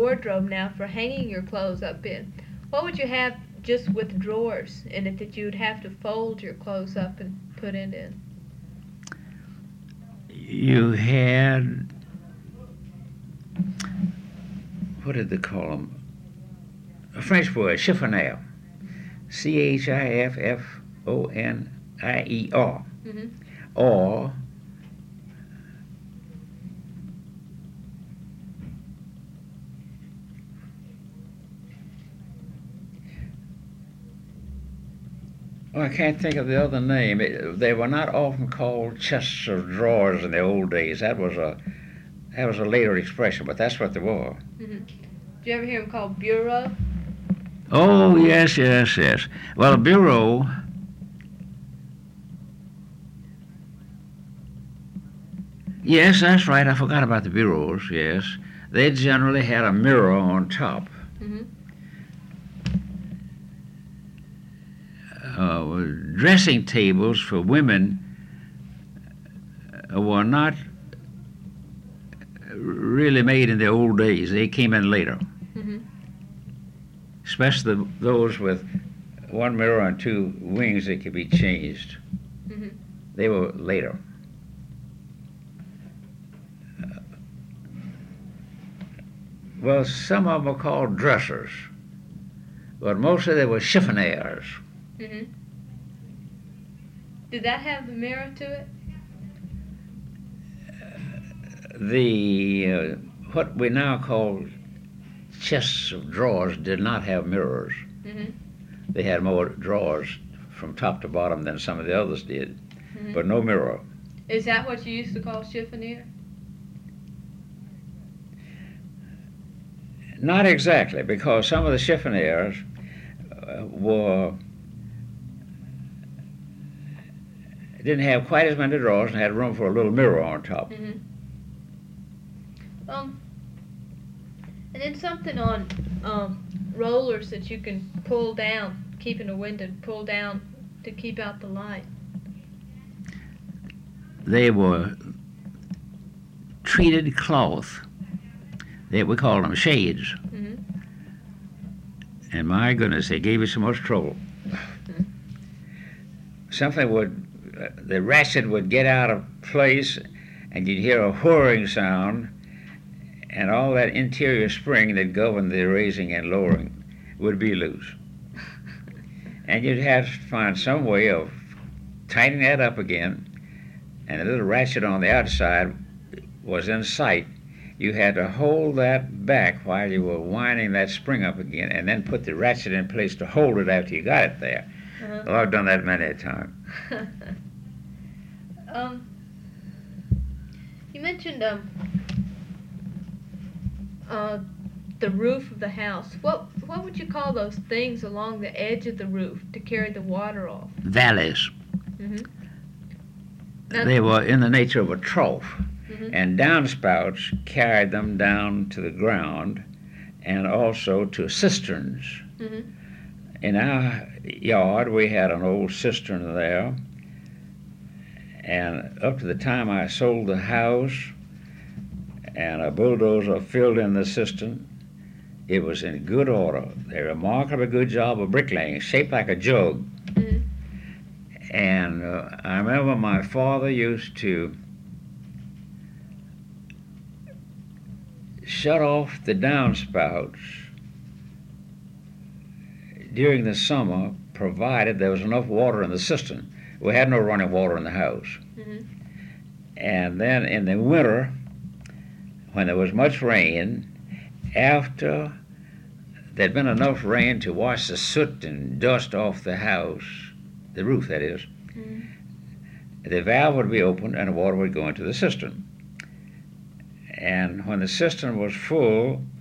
wardrobe now for hanging your clothes up in. What would you have just with drawers in it that you would have to fold your clothes up and put it in? You had, what did they call them? A French word, chiffonnier. Chiffonnier. Mm-hmm. Or I can't think of the other name. They were not often called chests of drawers in the old days. That was a later expression, but that's what they were. Mm-hmm. Did you ever hear them called bureau? Oh, yes, yes, yes. Well, a bureau, yes, that's right. I forgot about the bureaus, yes. They generally had a mirror on top. Mm-hmm. Dressing tables for women were not really made in the old days. They came in later. Mm-hmm. Especially those with one mirror and two wings that could be changed. Mm-hmm. They were later. Well, some of them are called dressers, but mostly they were chiffoniers. Mm-hmm. Did that have the mirror to it? The what we now call chests of drawers did not have mirrors. Mm-hmm. They had more drawers from top to bottom than some of the others did, Mm-hmm. but no mirror. Is that what you used to call chiffonier? Not exactly, because some of the chiffoniers didn't have quite as many drawers and had room for a little mirror on top. Mm-hmm. And then something on rollers that you can pull down, keep in the window, pull down to keep out the light. They were treated cloth. We called them shades. Mm-hmm. And my goodness, they gave you so much trouble. Mm-hmm. The ratchet would get out of place and you'd hear a whirring sound, and all that interior spring that governed the raising and lowering would be loose. And you'd have to find some way of tightening that up again, and the little ratchet on the outside was in sight. You had to hold that back while you were winding that spring up again, and then put the ratchet in place to hold it after you got it there. Uh-huh. Well, I've done that many a time. You mentioned the roof of the house. What would you call those things along the edge of the roof to carry the water off? Valleys. Mm-hmm. They were in the nature of a trough, Mm-hmm. and downspouts carried them down to the ground and also to cisterns. Mm-hmm. In our yard, we had an old cistern there, and up to the time I sold the house and a bulldozer filled in the cistern, it was in good order. A remarkably good job of bricklaying, shaped like a jug. Mm-hmm. And I remember my father used to shut off the downspouts during the summer, provided there was enough water in the cistern. We had no running water in the house. Mm-hmm. And then in the winter, when there was much rain, after there'd been enough rain to wash the soot and dust off the house, the roof that is, Mm-hmm. the valve would be opened and the water would go into the cistern. And when the cistern was full,